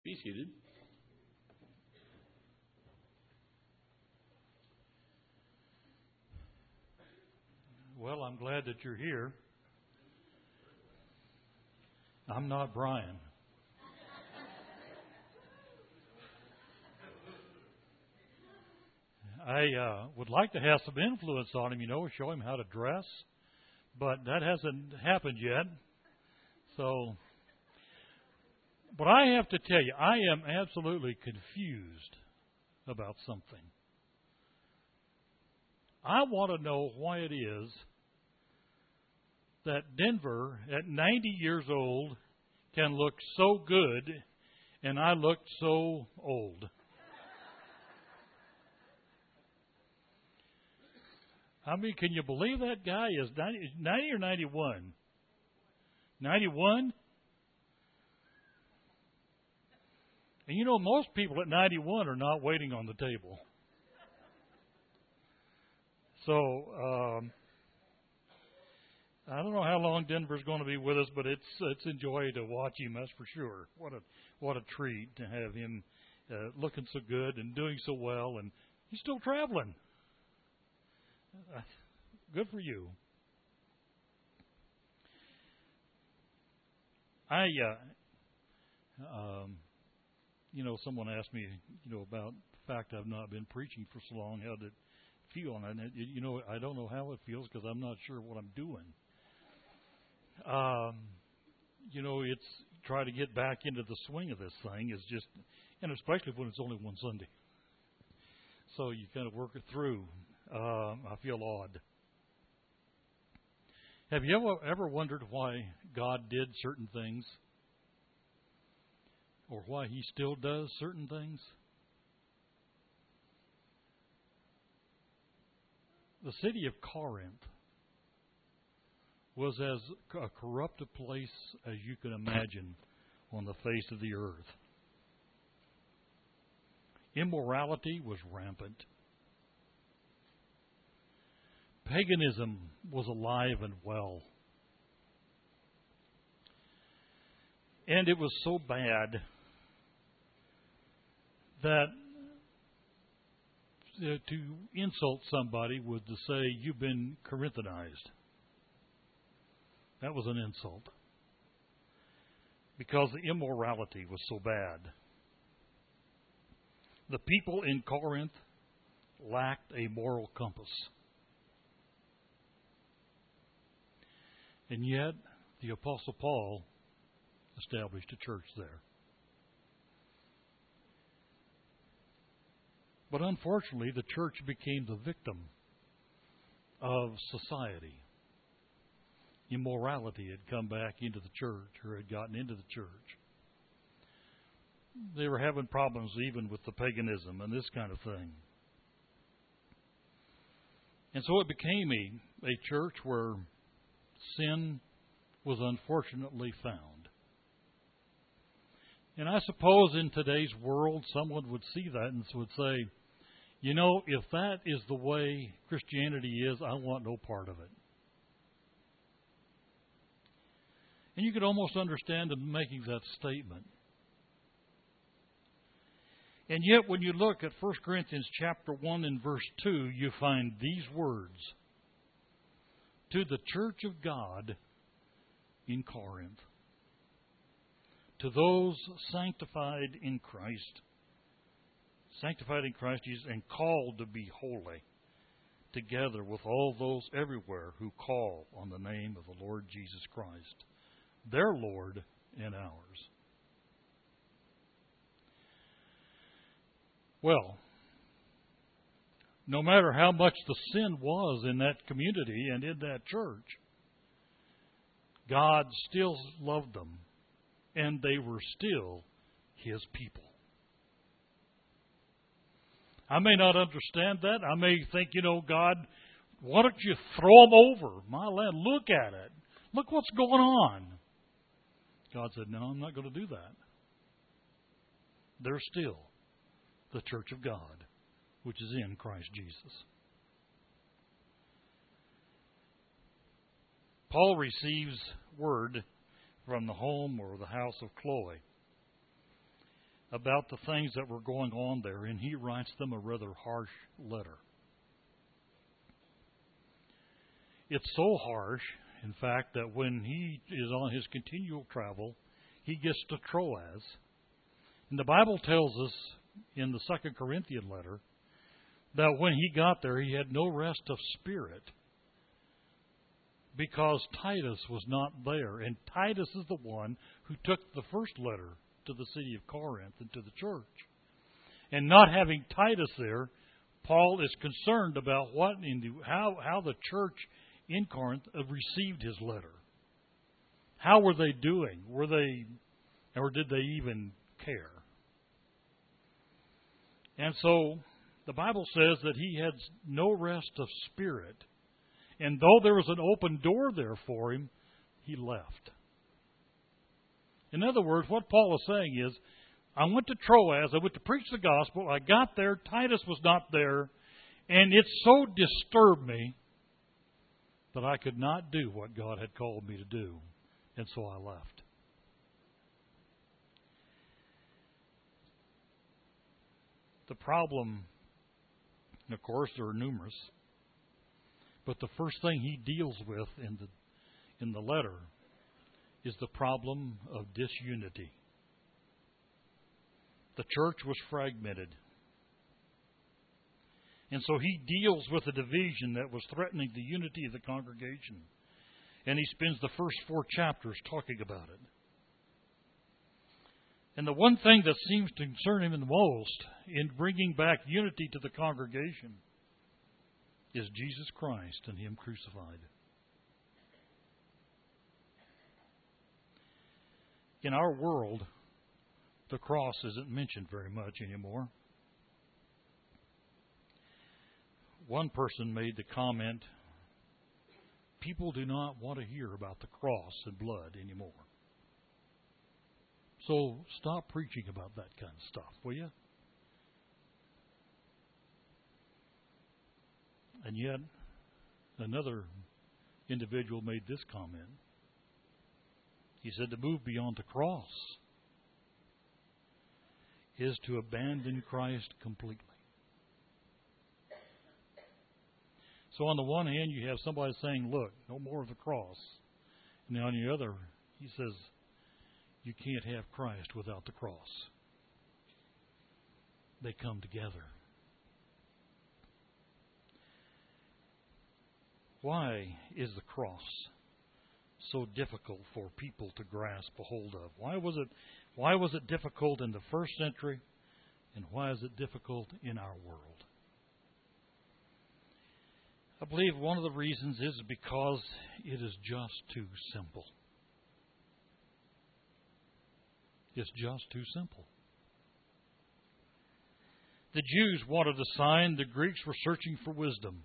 Be seated. Well, I'm glad that you're here. I'm not Brian. I would like to have some influence on him, show him how to dress, but that hasn't happened yet. But I have to tell you, I am absolutely confused about something. I want to know why it is that Denver, at 90 years old, can look so good, and I look so old. I mean, can you believe that guy is 90 or 91? 91? And most people at 91 are not waiting on the table. So, I don't know how long Denver's going to be with us, but it's a joy to watch him, that's for sure. What a treat to have him looking so good and doing so well, and he's still traveling. Good for you. Someone asked me, about the fact I've not been preaching for so long. How did it feel? And I don't know how it feels because I'm not sure what I'm doing. It's try to get back into the swing of this thing is just, and especially when it's only one Sunday. So you kind of work it through. I feel odd. Have you ever wondered why God did certain things? Or why He still does certain things? The city of Corinth was as a corrupted place as you can imagine on the face of the earth. Immorality was rampant. Paganism was alive and well. And it was so bad that to insult somebody was to say, you've been Corinthianized. That was an insult. Because the immorality was so bad. The people in Corinth lacked a moral compass. And yet, the Apostle Paul established a church there. But unfortunately, the church became the victim of society. Immorality had come back into the church, or had gotten into the church. They were having problems even with the paganism and this kind of thing. And so it became a church where sin was unfortunately found. And I suppose in today's world, someone would see that and would say, if that is the way Christianity is, I want no part of it. And you could almost understand them making that statement. And yet when you look at 1 Corinthians chapter 1 and verse 2, you find these words. To the church of God in Corinth. To those sanctified in Christ Jesus and called to be holy, together with all those everywhere who call on the name of the Lord Jesus Christ, their Lord and ours. Well, no matter how much the sin was in that community and in that church, God still loved them, and they were still His people. I may not understand that. I may think, God, why don't you throw them over? My land, look at it. Look what's going on. God said, no, I'm not going to do that. They're still the church of God, which is in Christ Jesus. Paul receives word from the home or the house of Chloe. about the things that were going on there, and he writes them a rather harsh letter. It's so harsh, in fact, that when he is on his continual travel, he gets to Troas. And the Bible tells us in the 2 Corinthian letter that when he got there, he had no rest of spirit because Titus was not there. And Titus is the one who took the first letter to the city of Corinth and to the church. And not having Titus there, Paul is concerned about how the church in Corinth received his letter. How were they doing? Or did they even care? And so the Bible says that he had no rest of spirit. And though there was an open door there for him, he left. In other words, what Paul is saying is, I went to Troas, I went to preach the gospel, I got there, Titus was not there, and it so disturbed me that I could not do what God had called me to do, and so I left. The problem, of course, there are numerous, but the first thing he deals with in the letter is the problem of disunity. The church was fragmented. And so he deals with a division that was threatening the unity of the congregation. And he spends the first 4 chapters talking about it. And the one thing that seems to concern him the most in bringing back unity to the congregation is Jesus Christ and Him crucified. In our world, the cross isn't mentioned very much anymore. One person made the comment, people do not want to hear about the cross and blood anymore. So stop preaching about that kind of stuff, will you? And yet, another individual made this comment. He said to move beyond the cross is to abandon Christ completely. So on the one hand, you have somebody saying, look, no more of the cross. And on the other, he says, you can't have Christ without the cross. They come together. Why is the cross so difficult for people to grasp a hold of? Why was it difficult in the first century, and why is it difficult in our world? I believe one of the reasons is because it is just too simple. It's just too simple. The Jews wanted a sign. The Greeks were searching for wisdom.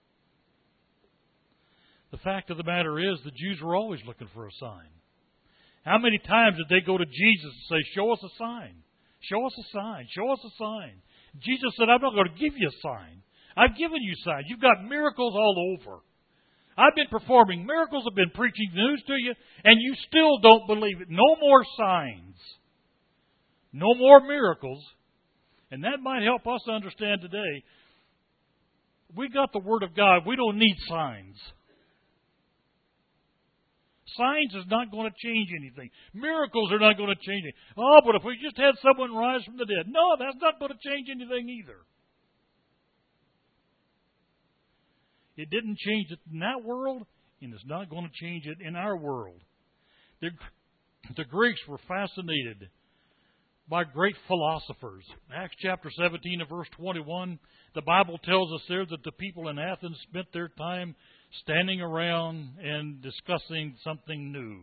The fact of the matter is, the Jews were always looking for a sign. How many times did they go to Jesus and say, show us a sign? Show us a sign. Show us a sign. Jesus said, I'm not going to give you a sign. I've given you signs. You've got miracles all over. I've been performing miracles. I've been preaching the news to you, and you still don't believe it. No more signs. No more miracles. And that might help us understand today. We got the Word of God. We don't need signs. Signs is not going to change anything. Miracles are not going to change anything. Oh, but if we just had someone rise from the dead. No, that's not going to change anything either. It didn't change it in that world, and it's not going to change it in our world. The Greeks were fascinated by great philosophers. Acts chapter 17 and verse 21, the Bible tells us there that the people in Athens spent their time standing around and discussing something new.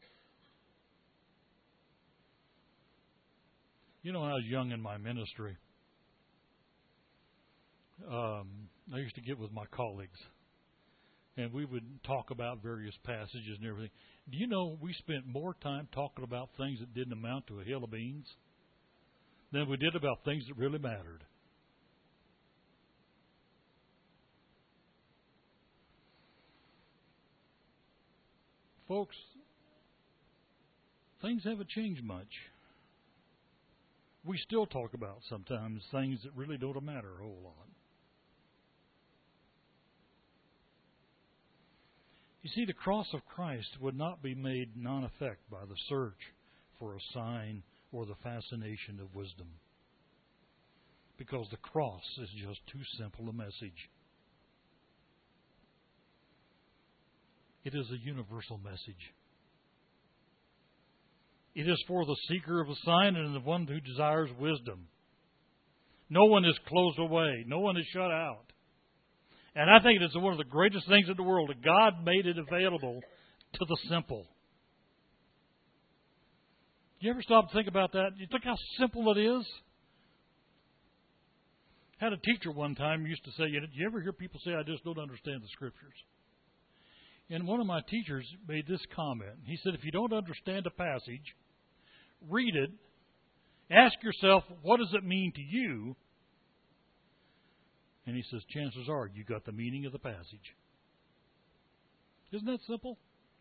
You know, when I was young in my ministry, I used to get with my colleagues, and we would talk about various passages and everything. Do you know we spent more time talking about things that didn't amount to a hill of beans than we did about things that really mattered? Folks, things haven't changed much. we still talk about sometimes things that really don't matter a whole lot. You see, the cross of Christ would not be made non-effect by the search for a sign or the fascination of wisdom, because the cross is just too simple a message. It is a universal message. It is for the seeker of a sign and the one who desires wisdom. No one is closed away. No one is shut out. And I think it is one of the greatest things in the world that God made it available to the simple. You ever stop and think about that? You think how simple it is? I had a teacher one time who used to say, you ever hear people say, I just don't understand the Scriptures? And one of my teachers made this comment. He said, if you don't understand a passage, read it, ask yourself, what does it mean to you? And he says, chances are you got the meaning of the passage. Isn't that simple?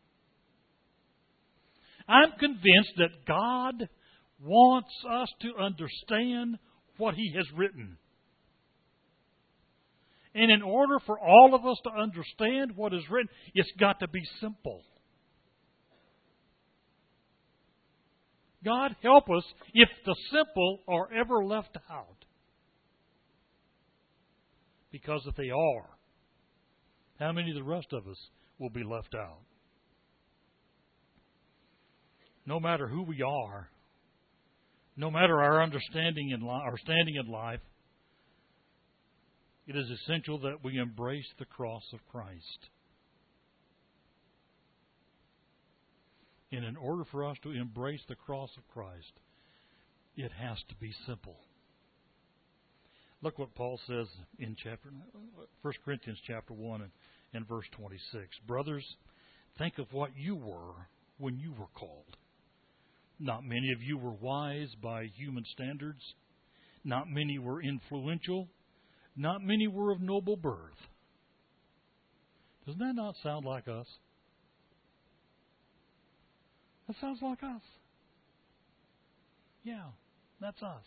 I'm convinced that God wants us to understand what He has written. And in order for all of us to understand what is written, it's got to be simple. God help us if the simple are ever left out. Because if they are, how many of the rest of us will be left out? No matter who we are, no matter our understanding in our standing in life, it is essential that we embrace the cross of Christ. And in order for us to embrace the cross of Christ, it has to be simple. Look what Paul says in 1 Corinthians chapter 1 and verse 26. Brothers, think of what you were when you were called. Not many of you were wise by human standards. Not many were influential. Not many were of noble birth. Doesn't that not sound like us? That sounds like us. Yeah, that's us.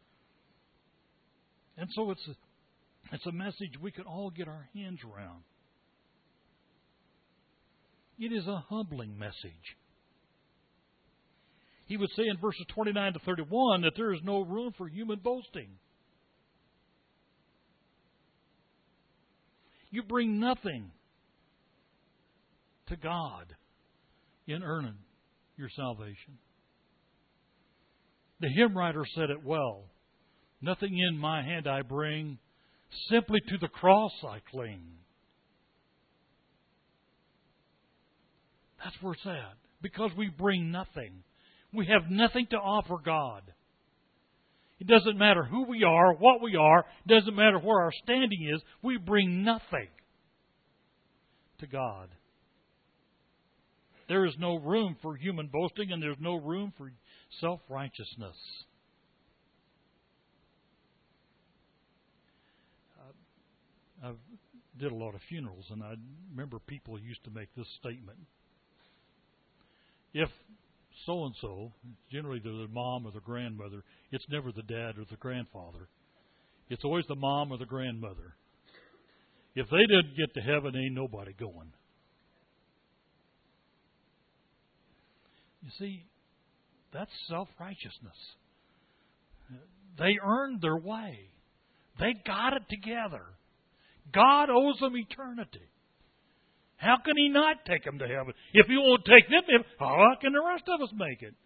And so it's a message we can all get our hands around. It is a humbling message. He would say in verses 29 to 31 that there is no room for human boasting. You bring nothing to God in earning your salvation. The hymn writer said it well. Nothing in my hand I bring, simply to the cross I cling. That's where it's at. Because we bring nothing. We have nothing to offer God. It doesn't matter who we are, what we are. It doesn't matter where our standing is. We bring nothing to God. There is no room for human boasting, and there's no room for self-righteousness. I did a lot of funerals, and I remember people used to make this statement. If so-and-so, generally the mom or the grandmother, it's never the dad or the grandfather. It's always the mom or the grandmother. If they didn't get to heaven, ain't nobody going. You see, that's self-righteousness. They earned their way. They got it together. God owes them eternity. How can He not take them to heaven? If He won't take them, how can the rest of us make it?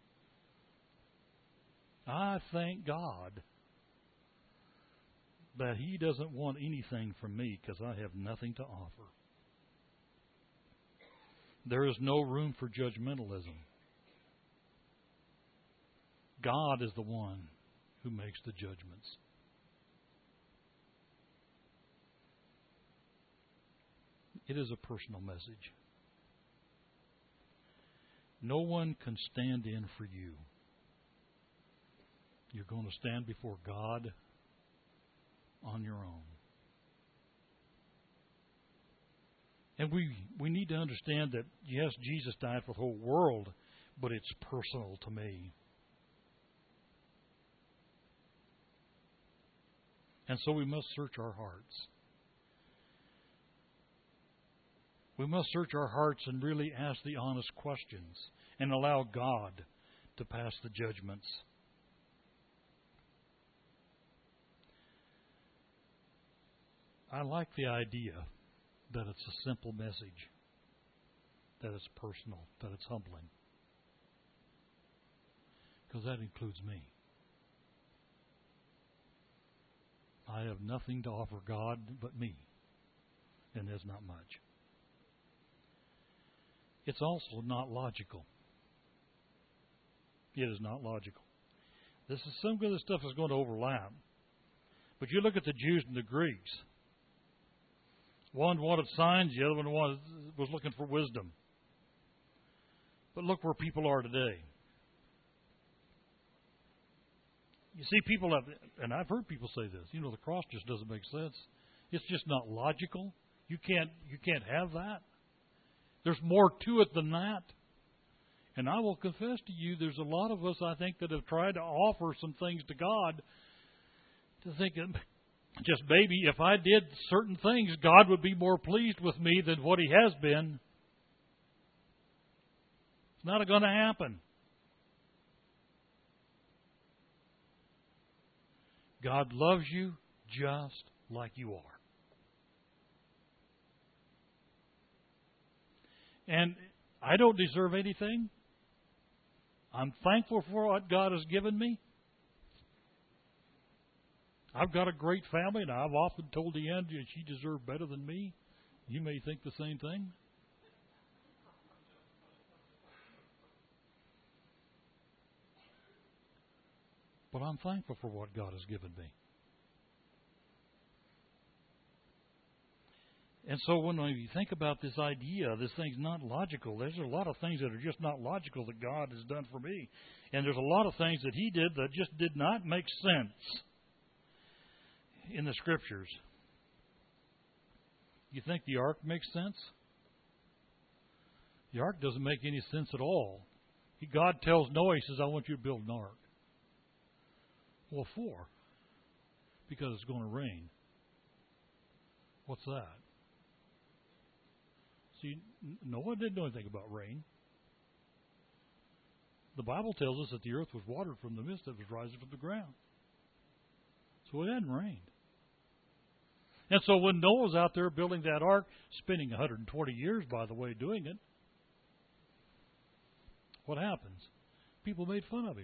I thank God that He doesn't want anything from me because I have nothing to offer. There is no room for judgmentalism. God is the one who makes the judgments. It is a personal message. No one can stand in for you. You're going to stand before God on your own. And we need to understand that, yes, Jesus died for the whole world, but it's personal to me. And so we must search our hearts. We must search our hearts and really ask the honest questions and allow God to pass the judgments. I like the idea that it's a simple message, that it's personal, that it's humbling. Because that includes me. I have nothing to offer God but me, and there's not much. It's also not logical. It is not logical. Some of this stuff is going to overlap. But you look at the Jews and the Greeks. One wanted signs, the other one was looking for wisdom. But look where people are today. You see, people have, and I've heard people say this, the cross just doesn't make sense. It's just not logical. You can't have that. There's more to it than that. And I will confess to you, there's a lot of us, I think, that have tried to offer some things to God to think that just maybe if I did certain things, God would be more pleased with me than what He has been. It's not going to happen. God loves you just like you are. And I don't deserve anything. I'm thankful for what God has given me. I've got a great family, and I've often told Deanne that she deserved better than me. You may think the same thing. But I'm thankful for what God has given me. And so when you think about this idea, this thing's not logical. There's a lot of things that are just not logical that God has done for me. And there's a lot of things that He did that just did not make sense in the Scriptures. You think the ark makes sense? The ark doesn't make any sense at all. God tells Noah, He says, I want you to build an ark. What for? Because it's going to rain. What's that? See, Noah didn't know anything about rain. The Bible tells us that the earth was watered from the mist that was rising from the ground. So it hadn't rained. And so when Noah's out there building that ark, spending 120 years, by the way, doing it, what happens? People made fun of him.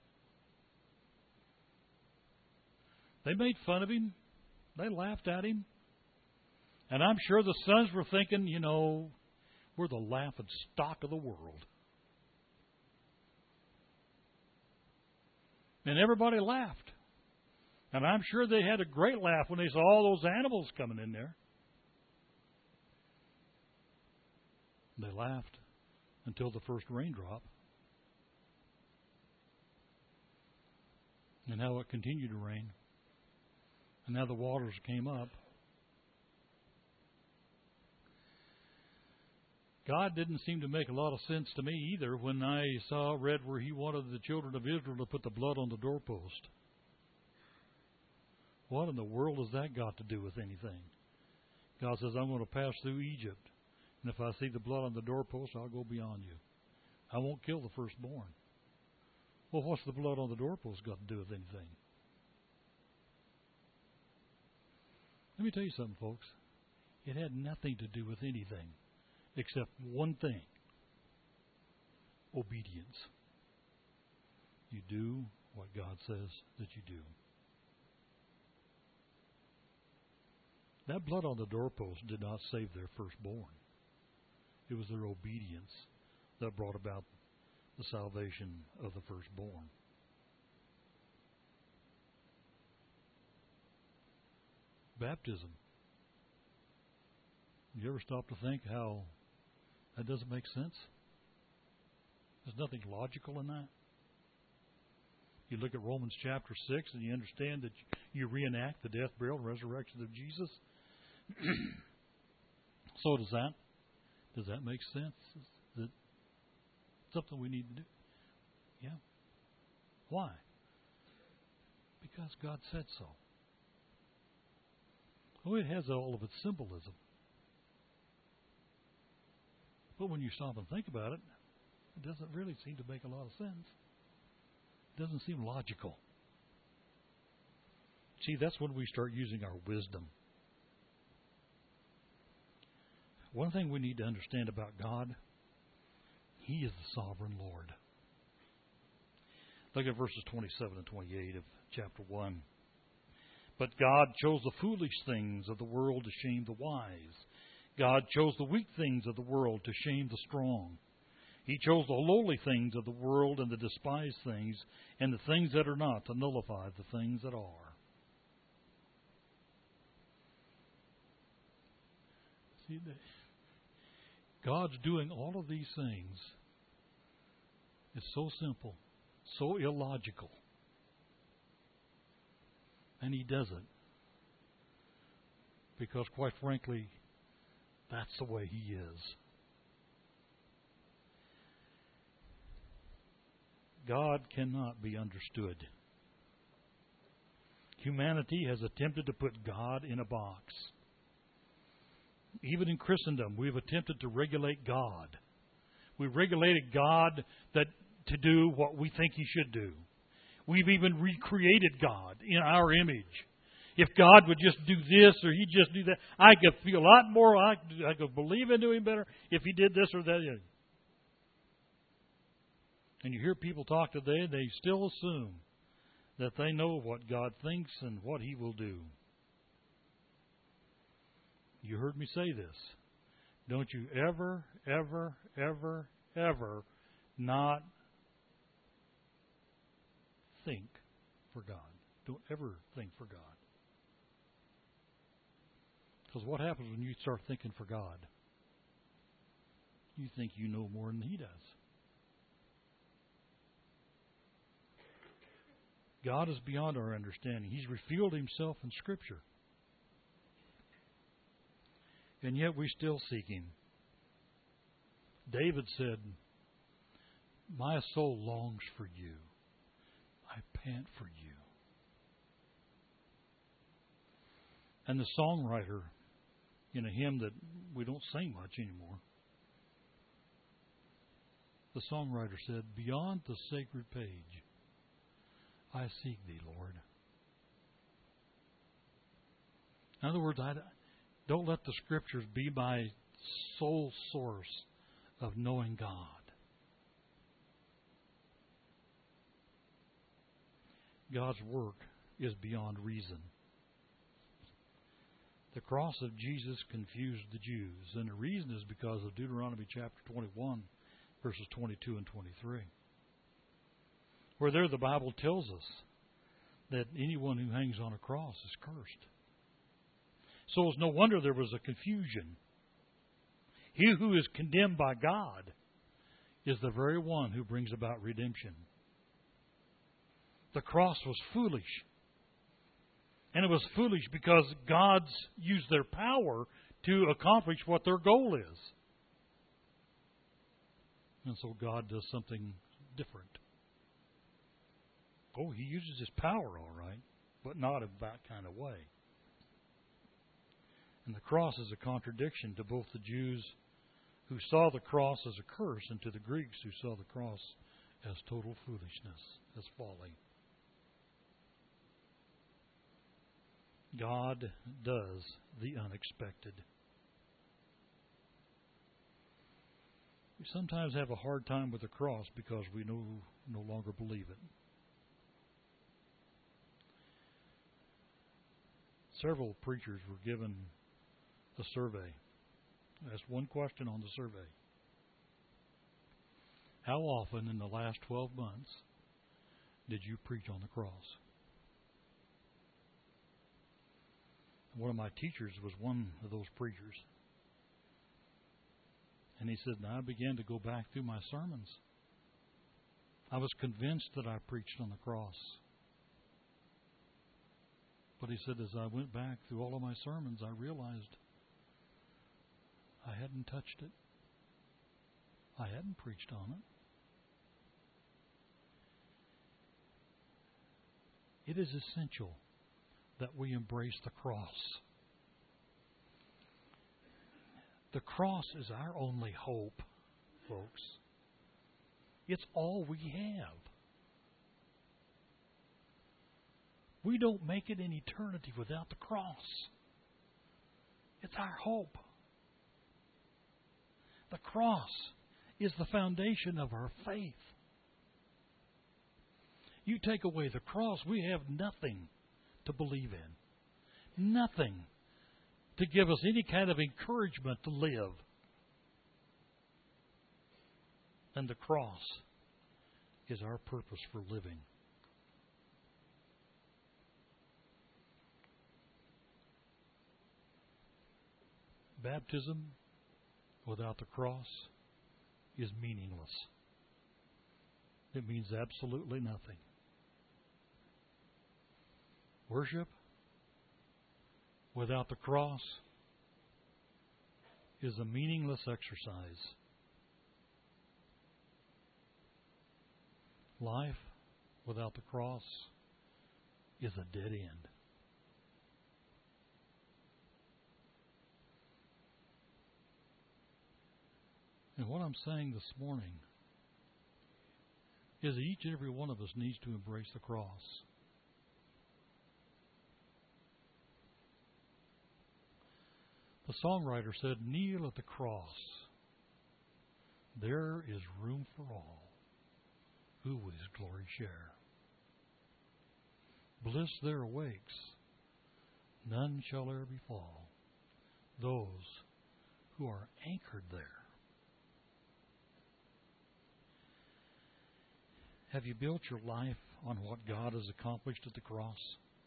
They made fun of him. They laughed at him. And I'm sure the sons were thinking, we're the laughing stock of the world. And everybody laughed. And I'm sure they had a great laugh when they saw all those animals coming in there. They laughed until the first raindrop. And how it continued to rain. And now the waters came up. God didn't seem to make a lot of sense to me either when I read where He wanted the children of Israel to put the blood on the doorpost. What in the world has that got to do with anything? God says, I'm going to pass through Egypt, and if I see the blood on the doorpost, I'll go beyond you. I won't kill the firstborn. Well, what's the blood on the doorpost got to do with anything? Let me tell you something, folks. It had nothing to do with anything except one thing. Obedience. You do what God says that you do. That blood on the doorpost did not save their firstborn. It was their obedience that brought about the salvation of the firstborn. Baptism. You ever stop to think how that doesn't make sense? There's nothing logical in that. You look at Romans chapter 6 and you understand that you reenact the death, burial, and resurrection of Jesus. So does that. Does that make sense? Is that something we need to do? Yeah. Why? Because God said so. Oh, it has all of its symbolism. But when you stop and think about it, it doesn't really seem to make a lot of sense. It doesn't seem logical. See, that's when we start using our wisdom. One thing we need to understand about God, He is the sovereign Lord. Look at verses 27 and 28 of chapter 1. But God chose the foolish things of the world to shame the wise. God chose the weak things of the world to shame the strong. He chose the lowly things of the world and the despised things and the things that are not to nullify the things that are. See, God's doing all of these things. It's so simple, so illogical. And He does it because, quite frankly, that's the way He is. God cannot be understood. Humanity has attempted to put God in a box. Even in Christendom, we've attempted to regulate God. We've regulated God to do what we think He should do. We've even recreated God in our image. If God would just do this or He'd just do that, I could feel a lot more, I could believe into Him better if He did this or that. And you hear people talk today, they still assume that they know what God thinks and what He will do. You heard me say this. Don't you ever, ever, ever, ever not think for God. Don't ever think for God. Because what happens when you start thinking for God? You think you know more than He does. God is beyond our understanding. He's revealed Himself in Scripture. And yet we still seek Him. David said, "My soul longs for you. I pant for you." And the songwriter, in a hymn that we don't sing much anymore, the songwriter said, "Beyond the sacred page, I seek Thee, Lord." In other words, don't let the Scriptures be my sole source of knowing God. God's work is beyond reason. The cross of Jesus confused the Jews, and the reason is because of Deuteronomy chapter 21, verses 22 and 23. Where there the Bible tells us that anyone who hangs on a cross is cursed. So it's no wonder there was a confusion. He who is condemned by God is the very one who brings about redemption. The cross was foolish. And it was foolish because gods used their power to accomplish what their goal is. And so God does something different. Oh, He uses His power, all right, but not in that kind of way. And the cross is a contradiction to both the Jews who saw the cross as a curse and to the Greeks who saw the cross as total foolishness, as folly. God does the unexpected. We sometimes have a hard time with the cross because we no longer believe it. Several preachers were given a survey. I asked one question on the survey. How often in the last 12 months did you preach on the cross? One of my teachers was one of those preachers. And he said, I began to go back through my sermons. I was convinced that I preached on the cross. But he said, as I went back through all of my sermons, I realized I hadn't touched it. I hadn't preached on it. It is essential that we embrace the cross. The cross is our only hope, folks. It's all we have. We don't make it in eternity without the cross. It's our hope. The cross is the foundation of our faith. You take away the cross, we have nothing to believe in. Nothing to give us any kind of encouragement to live. And the cross is our purpose for living. Baptism without the cross is meaningless. It means absolutely nothing. Worship without the cross is a meaningless exercise. Life without the cross is a dead end. And what I'm saying this morning is that each and every one of us needs to embrace the cross. The songwriter said, "Kneel at the cross. There is room for all who with His glory share. Bliss there awakes, none shall e'er befall those who are anchored there." Have you built your life on what God has accomplished at the cross?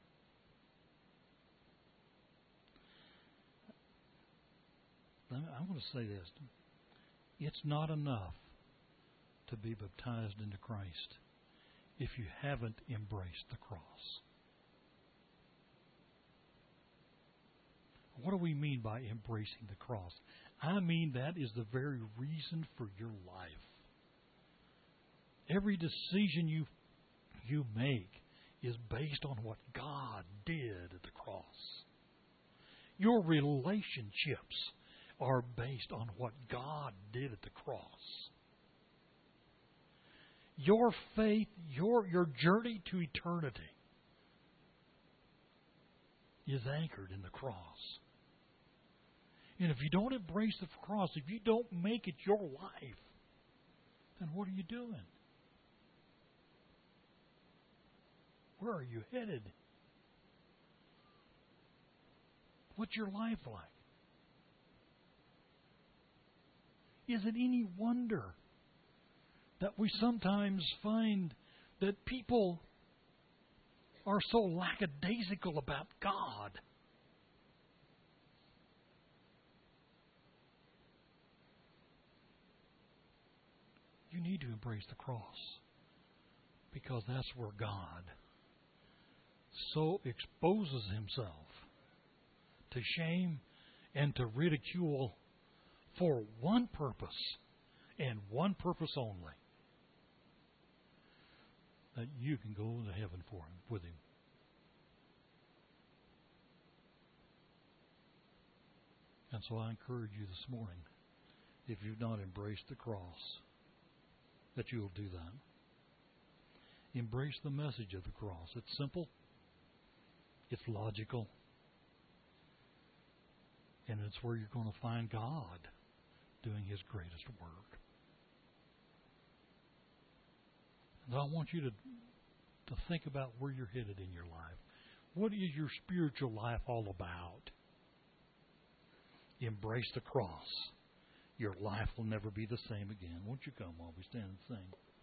I'm going to say this. It's not enough to be baptized into Christ if you haven't embraced the cross. What do we mean by embracing the cross? I mean that is the very reason for your life. Every decision you make is based on what God did at the cross. Your relationships are based on what God did at the cross. Your faith, your journey to eternity is anchored in the cross. And if you don't embrace the cross, if you don't make it your life, then what are you doing? Where are you headed? What's your life like? Is it any wonder that we sometimes find that people are so lackadaisical about God? You need to embrace the cross, because that's where God so exposes Himself to shame and to ridicule for one purpose and one purpose only: that you can go to heaven with Him. And so I encourage you this morning, if you've not embraced the cross, that you'll do that. Embrace the message of the cross. It's simple. It's logical. And it's where you're going to find God doing His greatest work. And I want you to think about where you're headed in your life. What is your spiritual life all about? Embrace the cross. Your life will never be the same again. Won't you come while we stand and sing?